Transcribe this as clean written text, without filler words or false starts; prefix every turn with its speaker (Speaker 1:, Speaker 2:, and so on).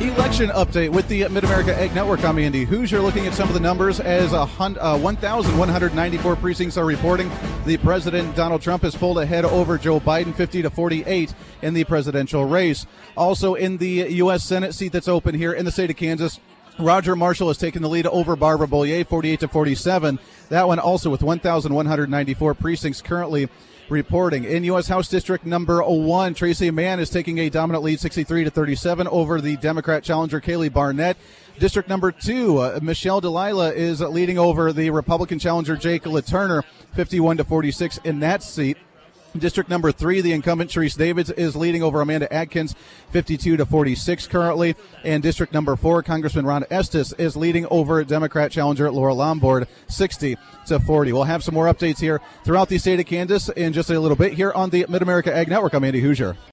Speaker 1: Election update with the Mid-America Ag Network. I'm Andy Hoosier, looking at some of the numbers as 1,194 precincts are reporting. The President, Donald Trump, has pulled ahead over Joe Biden 50-48 in the presidential race. Also in the U.S. Senate seat that's open here in the state of Kansas, Roger Marshall has taken the lead over Barbara Bollier 48-47. That one also with 1,194 precincts currently reporting. In U.S. House District number 1, Tracy Mann is taking a dominant lead 63-37 over the Democrat challenger Kaylee Barnett. District number 2, Michelle Delilah is leading over the Republican challenger Jake LaTurner 51-46 in that seat. District number 3, the incumbent Sharice Davids is leading over Amanda Adkins 52-46 currently. And district number 4, Congressman Ron Estes is leading over Democrat challenger Laura Lombard 60-40. We'll have some more updates here throughout the state of Kansas in just a little bit here on the Mid-America Ag Network. I'm Andy Hoosier.